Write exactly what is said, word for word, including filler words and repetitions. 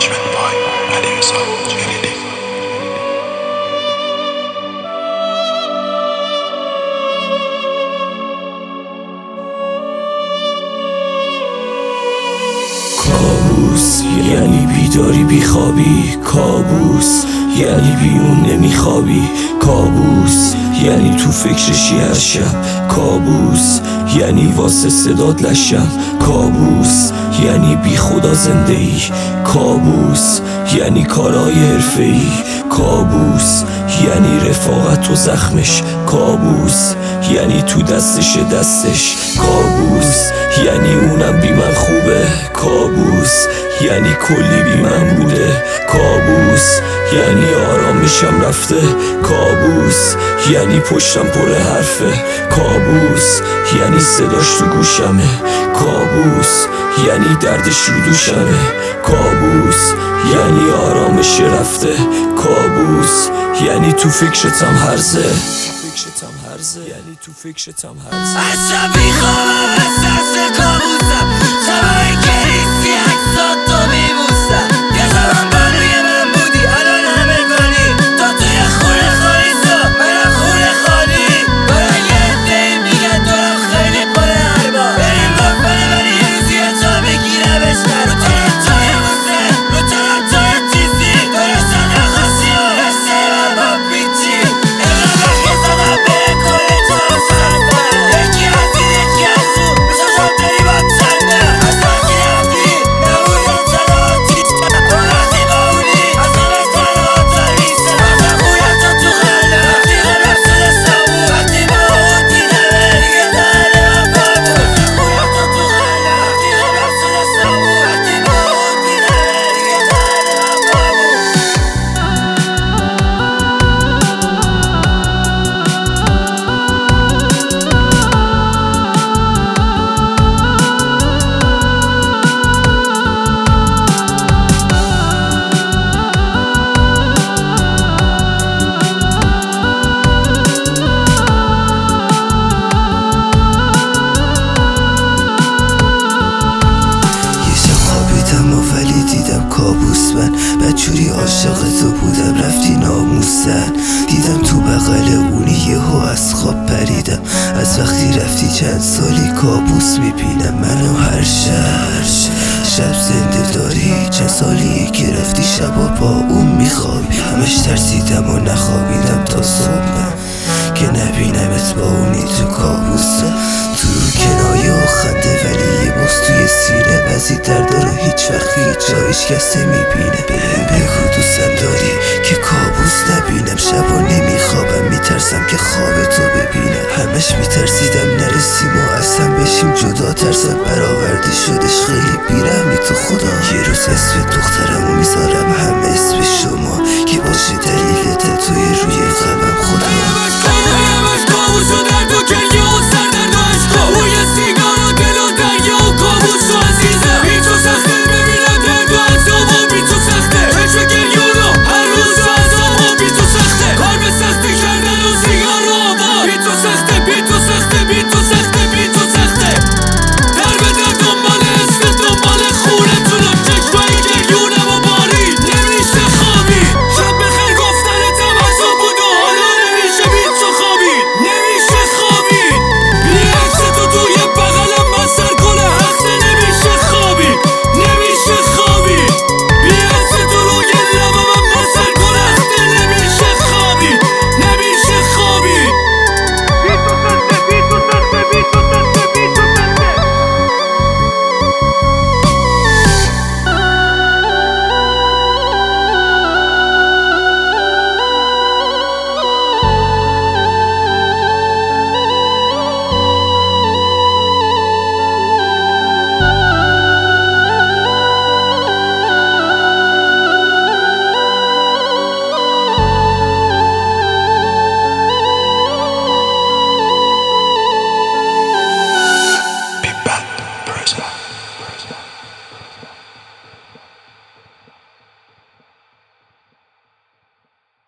Management by Ali Misal Jalili. کابوس یعنی بیداری بیخوابی، کابوس یعنی بیون نمیخوابی، کابوس یعنی تو فکرشی هر شب، کابوس یعنی واسه صدات لشم، کابوس یعنی بی خدا زنده ای، کابوس یعنی کارای حرفه ای، کابوس یعنی رفاقت و زخمش، کابوس یعنی تو دستش دستش، کابوس یعنی اونم بی من خوبه، کابوس یعنی کلی بی من بوده، کابوس یعنی آرامشم رفته، کابوس یعنی پشتم پر حرفه، کابوس یعنی صداش تو گوشمه، کابوس یعنی دردش رو دوشمه، کابوس یعنی آرامش رفته، کابوس یعنی تو فکرتم هرزه، یعنی تو فکرتم هرزه. از شب میخوابم از ترس کابوسم، شبای کریسی عکساتو میبوسم، یه زمان بانوی من بودی الان همه گانی، تو توی خونه خالی تو منم خونه خالی، برای یه عده‌ای میگن دورم خیلی پر حربا، بریم گفتنه ولی یه روزی تا بگیرمش من، رو تنم توی موسه رو تنم توی تیزی، دورشتن نخواستی و رشته من با پیچی، امرا وقتی زدم به کل تو سرم، یکی از این یکی از تو میشاشم داری با چنده، از وقتی رفتی نبودم تنهاتی، تو رفتی با اونی از همه تنهاتر میشه، رفتم بویم تو تو خنده، وقتی غمم شده سامون، وقتی با اون دیدمه دیگه دهنه من بامون، رفتم بویم تو تو خنده، وقتی غمم شده سامون، وقتی با اون دیدمه دیگه دهنه من بامون. ولی دیدم کابوس، من بچوری عاشق تو بودم رفتی ناموسن، دیدم تو بغل اونی یهو از خواب پریدم، از وقتی رفتی چند سالی کابوس میبینم منو هر شب شب زنده داری، چند سالی که رفتی شبا با اون میخوابی، همش ترسیدم و نخوابیدم تا صبح که نبینمت با اونی تو کابوسم، تو کنایه و خنده ولی یه باز توی سینه، بعضی درد رو هیچ وقت هیچ جایش کس نمیبینه، بهم بگو دوستم داری که کابوس نبینم، شبا نمیخوابم میترسم که خواب تو ببینم، همش میترسیدم نرسیم و اصلا بشیم جدا، ترسم برآورده شدش خیلی بیرحمی تو خدا، یه روز اسم دختر